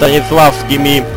Станиславскими.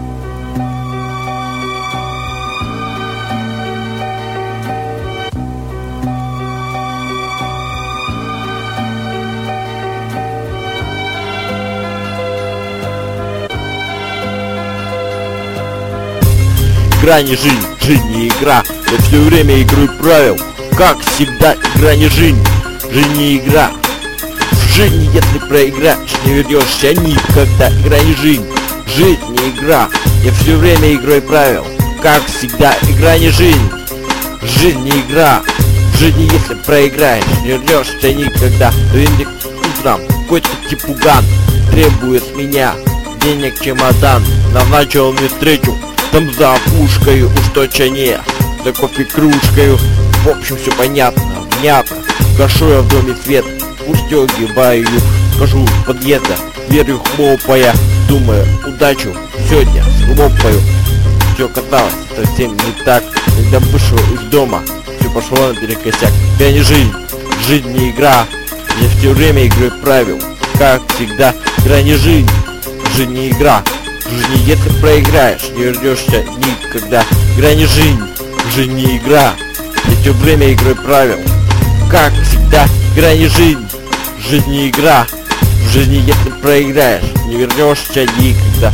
Игра не жизнь, жизнь не игра. Я все время игру правил. Как всегда, игра не жизнь, жизнь не игра. В жизни, если проиграешь, не вернешься никогда. Игра не жизнь, жизнь не игра. Я все время игрой правил. Как всегда, игра не жизнь, жизнь не игра. В жизни, если проиграешь, не вернешься никогда. Утром какой-то типуган требует с меня денег чемодан. Назначил мне встречу там за опушкою, уж точно не за кофе кружкою. В общем, все понятно, внятно. Гашу я в доме свет, устегиваю, хожу с подъезда, дверью хлопая, думаю, удачу сегодня схлопаю. Все казалось совсем не так, когда вышел из дома, все пошло наперекосяк. Я не жизнь, жизнь не игра. Я все время игрой правил. Как всегда, игра не жизнь, жизнь не игра. В жизни, если проиграешь, не вернешься никогда. Игра не жизнь, жизнь не игра. Я все время игрой правил. Как всегда, игра не жизнь, жизнь не игра. В жизни, если проиграешь, не вернешься никогда.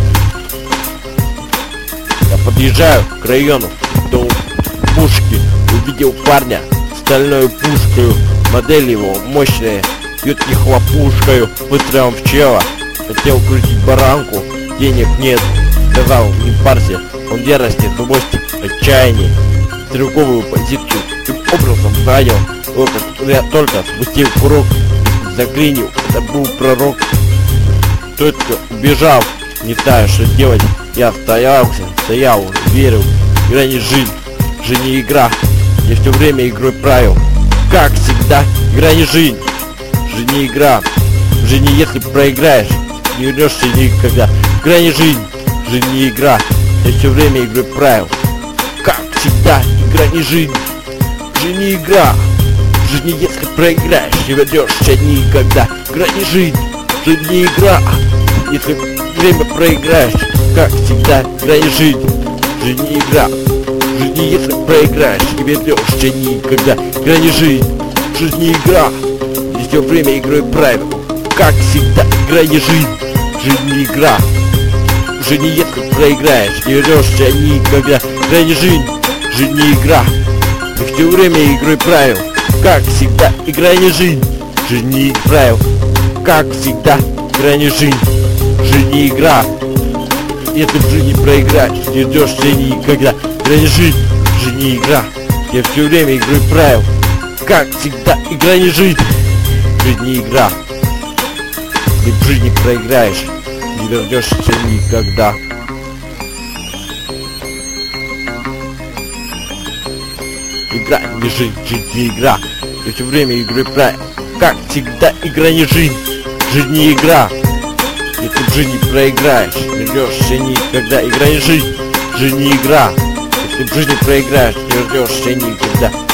Я подъезжаю к району, к дому пушки. Увидел парня стальной пушкою. Модель его мощная, бьет не хлопушкою. Выстрелом в чела, хотел крутить баранку. Денег нет, сказал, не парься. Он ярости, злости, отчаяние. Стрелковую позицию таким образом занял. Я только спустил курок, заклинил, это был пророк. Только убежал, не знаю, что делать. Я стоял, верил. Игра не жизнь, жизнь не игра. Я все время игрой правил. Как всегда, игра не жизнь, жизнь не игра. В жизни, если проиграешь, не вернешься никогда. Игра не жизнь, жизнь не игра. Я все время игрой правил. Как всегда, игра не жизнь, жизнь не игра. В жизни, если проиграешь, не вернешься никогда. Игра не жизнь, жизнь не игра. Если время проиграешь, как всегда, игра не жизнь, жизнь не игра. В жизни, если проиграешь, не вернешься никогда. Игра не жизнь, жизнь не игра. Я все время игрой правил. Как всегда, игра не жизнь, жизнь не игра. В жизни, если проиграешь, не вернешься никогда. Игра не жизнь, жизнь не игра. Я все время игрой правил. Как всегда, игра не жизнь, жизнь не правил. Как всегда, игра не жизнь, жизнь не игра. Если в жизни проиграешь, не вернешься никогда. Игра не жизнь, жизнь не игра. Я все время игрой правил. Как всегда, игра не жизнь, жизнь не игра. Если в жизни проиграешь, не вернешься никогда. Игра не жизнь, жизнь не игра. Я все время игрой правил. Как всегда, игра не жизнь, жизнь не игра. Если в жизни проиграешь, не вернешься никогда. Игра не жизнь, жизнь не игра. Если в жизни проиграешь, не вернешься никогда.